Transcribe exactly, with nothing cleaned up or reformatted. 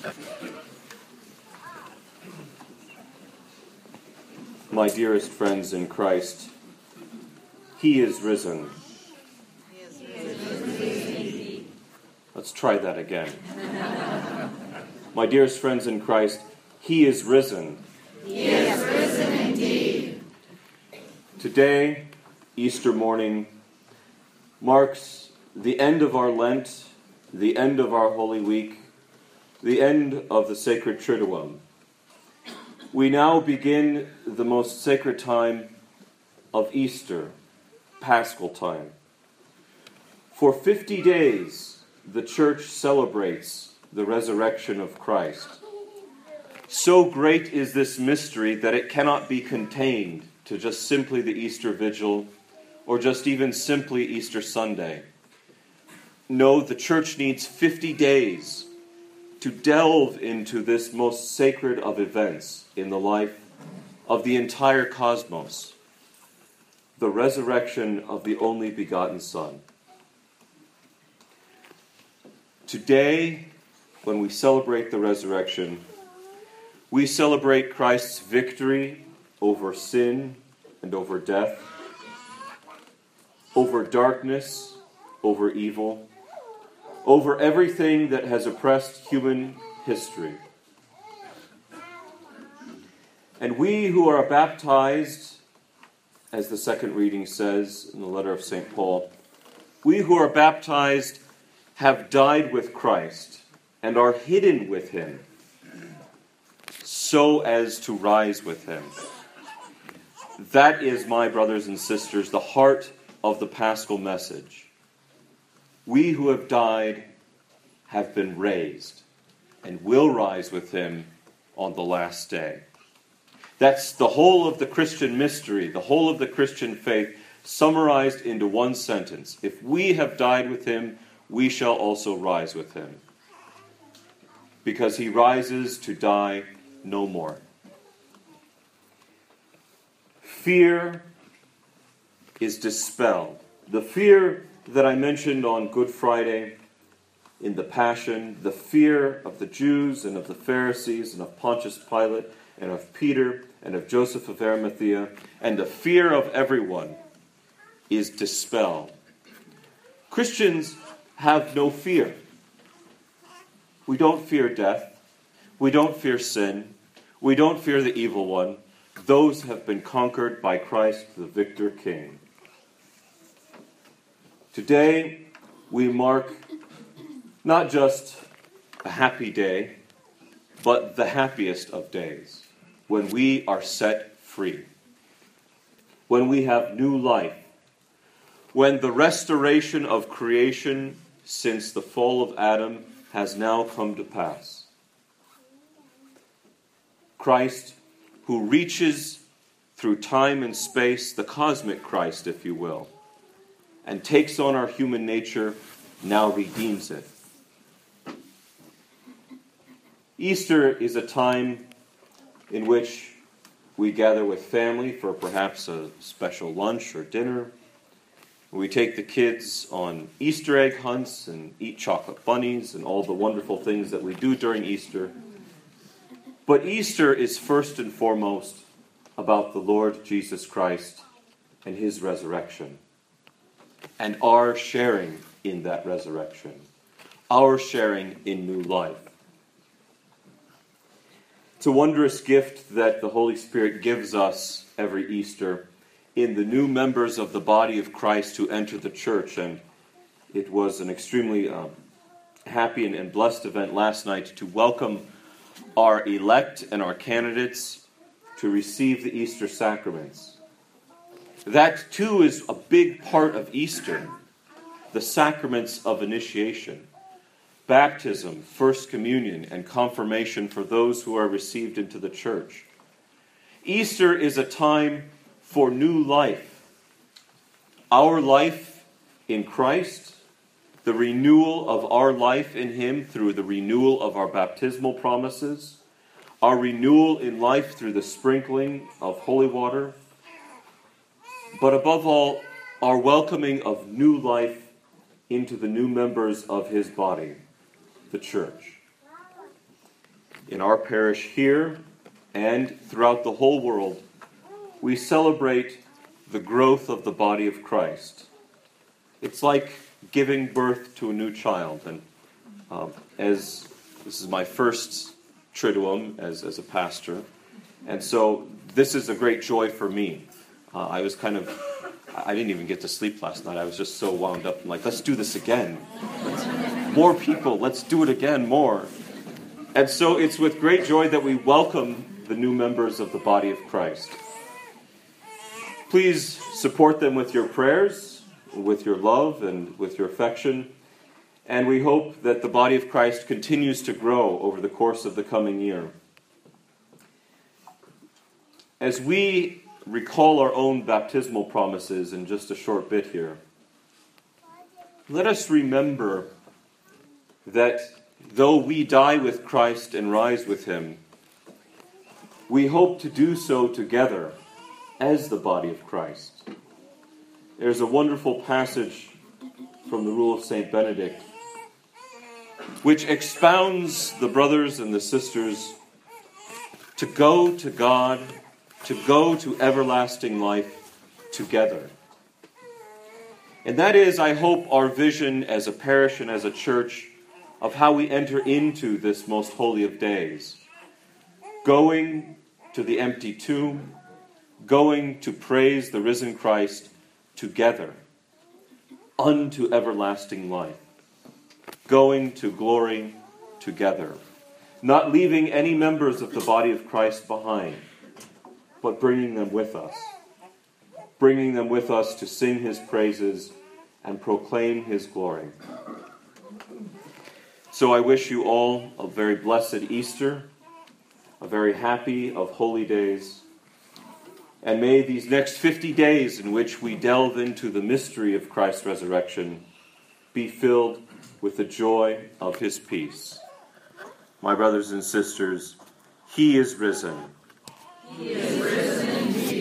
My dearest friends in Christ, He is risen. Let's try that again. My dearest friends in Christ, He is risen. He is risen indeed. Today, Easter morning, marks the end of our Lent, the end of our Holy Week, the end of the sacred Triduum. We now begin the most sacred time of Easter, Paschal time. For fifty days, the Church celebrates the resurrection of Christ. So great is this mystery that it cannot be contained to just simply the Easter Vigil or just even simply Easter Sunday. No, the Church needs fifty days to delve into this most sacred of events in the life of the entire cosmos, the resurrection of the only begotten Son. Today, when we celebrate the resurrection, we celebrate Christ's victory over sin and over death, over darkness, over evil, over everything that has oppressed human history. And we who are baptized, as the second reading says in the letter of Saint Paul, we who are baptized have died with Christ and are hidden with Him, so as to rise with Him. That is, my brothers and sisters, the heart of the Paschal message. We who have died have been raised and will rise with Him on the last day. That's the whole of the Christian mystery, the whole of the Christian faith, summarized into one sentence. If we have died with Him, we shall also rise with Him. Because He rises to die no more. Fear is dispelled. The fear that I mentioned on Good Friday in the Passion, the fear of the Jews and of the Pharisees and of Pontius Pilate and of Peter and of Joseph of Arimathea, and the fear of everyone is dispelled. Christians have no fear. We don't fear death. We don't fear sin. We don't fear the evil one. Those have been conquered by Christ, the victor King. Today, we mark not just a happy day, but the happiest of days, when we are set free, when we have new life, when the restoration of creation since the fall of Adam has now come to pass. Christ, who reaches through time and space, the cosmic Christ, if you will, and takes on our human nature, now redeems it. Easter is a time in which we gather with family for perhaps a special lunch or dinner. We take the kids on Easter egg hunts and eat chocolate bunnies and all the wonderful things that we do during Easter. But Easter is first and foremost about the Lord Jesus Christ and His resurrection, and our sharing in that resurrection, our sharing in new life. It's a wondrous gift that the Holy Spirit gives us every Easter in the new members of the body of Christ who enter the church. And it was an extremely um, happy and, and blessed event last night to welcome our elect and our candidates to receive the Easter sacraments. That too is a big part of Easter, the sacraments of initiation. Baptism, First Communion, and confirmation for those who are received into the church. Easter is a time for new life. Our life in Christ, the renewal of our life in Him through the renewal of our baptismal promises, our renewal in life through the sprinkling of holy water, but above all, our welcoming of new life into the new members of His body, the church. in our parish here and throughout the whole world, we celebrate the growth of the body of Christ. It's like giving birth to a new child. And um, as this is my first Triduum as, as a pastor, and so this is a great joy for me. Uh, I was kind of, I didn't even get to sleep last night. I was just so wound up. I'm like, let's do this again. Let's, more people, let's do it again, more. And so it's with great joy that we welcome the new members of the body of Christ. Please support them with your prayers, with your love, and with your affection. And we hope that the body of Christ continues to grow over the course of the coming year. As we recall our own baptismal promises in just a short bit here, let us remember that though we die with Christ and rise with him, we hope to do so together as the body of Christ. There's a wonderful passage from the Rule of Saint Benedict which expounds the brothers and the sisters to go to God, to go to everlasting life together. And that is, I hope, our vision as a parish and as a church of how we enter into this most holy of days. Going to the empty tomb, going to praise the risen Christ together unto everlasting life. Going to glory together. Not leaving any members of the body of Christ behind, but bringing them with us. Bringing them with us to sing his praises and proclaim his glory. So I wish you all a very blessed Easter, a very happy of holy days, and may these next fifty days in which we delve into the mystery of Christ's resurrection be filled with the joy of his peace. My brothers and sisters, he is risen. He is risen indeed.